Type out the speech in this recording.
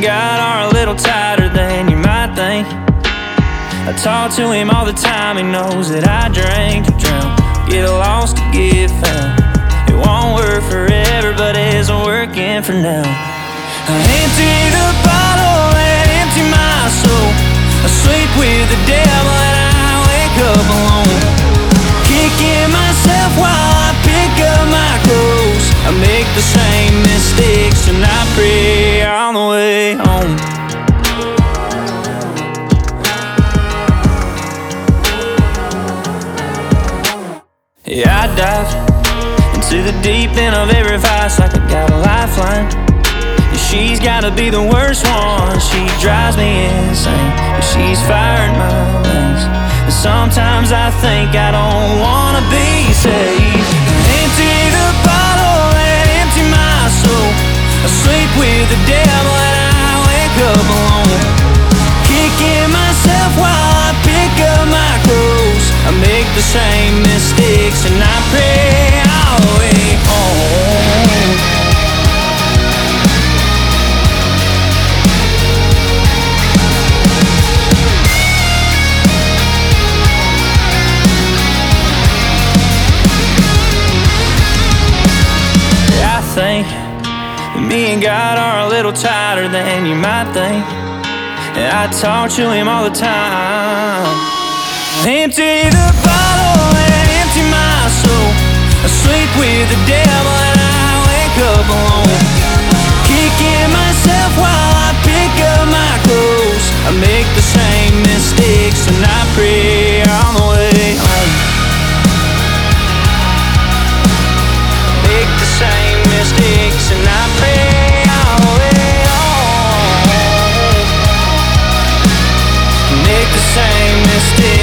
God are a little tighter than you might think. I talk to him all the time, he knows that I drink to drown, get lost to get found. It won't work forever, but it's working for now. I empty the bottle and empty my soul. I sleep with the devil and I wake up alone, kicking myself while I pick up my clothes. I make the same mistakes and I pray on the way home. Yeah, I dive into the deep end of every vice like I got a lifeline. Yeah, she's gotta be the worst one. She drives me insane, but she's firing my veins. And sometimes I think I don't wanna be saved. Empty the bottle and empty my soul. I sleep with the devil and I wake up alone, kicking myself while I pick up my clothes. I make the same mistakes and I pray all the way home. Yeah, I think that me and God are a little tighter than you might think. And I talk to him all the time. Empty the bottle and empty my soul. I sleep with the devil and I wake up alone, kicking myself while I pick up my clothes. I make the same mistakes and I pray on the way home. Make the same mistakes and I pray on the way home. Make the same mistakes.